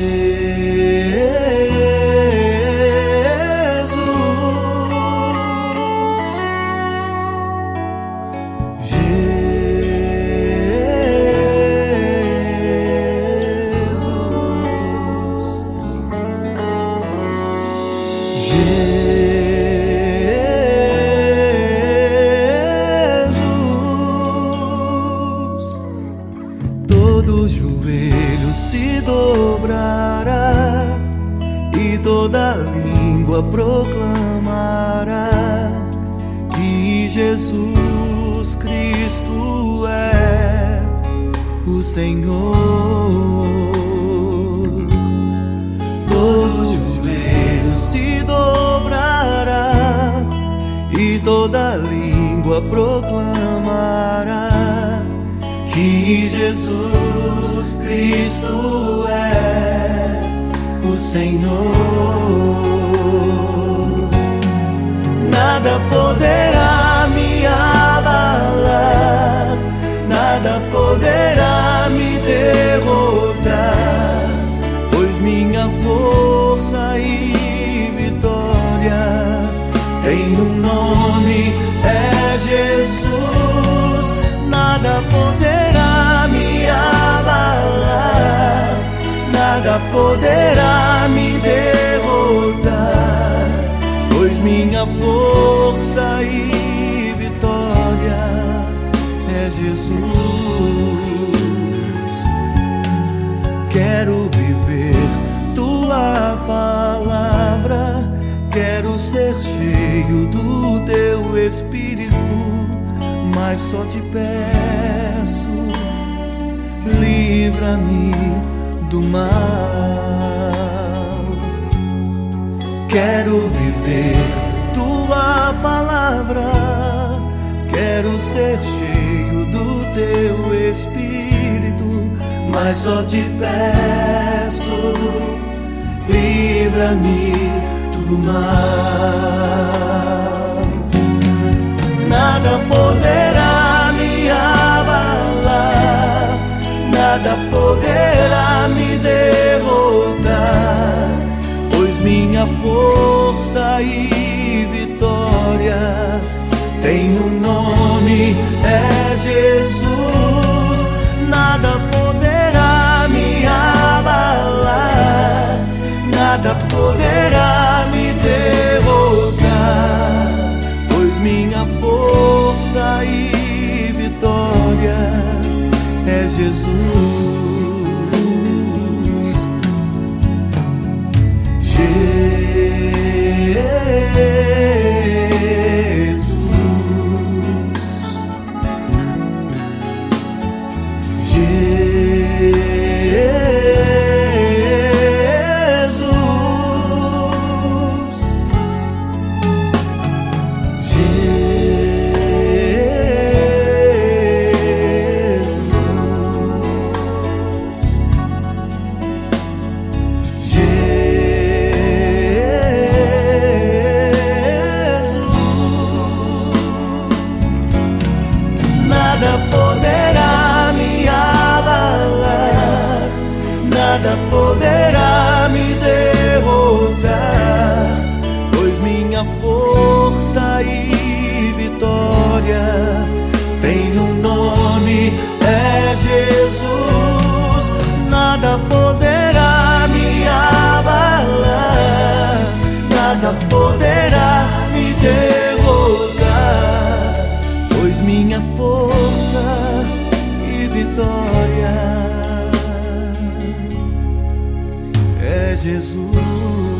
Todo joelho se dobrará e toda língua proclamará que Jesus Cristo é o Senhor. Todo joelho se dobrará e toda língua proclamará que Jesus Cristo é o Senhor. Nada poderá me abalar, nada poderá me derrotar, pois minha força e vitória tem um nome, é Jesus. Nada poderá me abalar, nada poderá me derrotar, pois minha força e vitória é Jesus. Quero viver tua palavra, quero ser cheio do teu Espírito, mas só te peço, livra-me do mal. Quero viver tua palavra, quero ser cheio do teu Espírito, mas só te peço, livra-me do mal. Nada poderá me abalar, nada poderá me derrotar, pois minha força e vitória tem um nome, é Jesus. Nada poderá me abalar, nada poderá me derrotar, pois minha força e vitória é Jesus. Nada poderá me abalar, nada poderá me derrotar, pois minha força e vitória tem um nome, é Jesus. Nada poderá me abalar, nada poderá me derrotar, pois minha força e vitória é Jesus.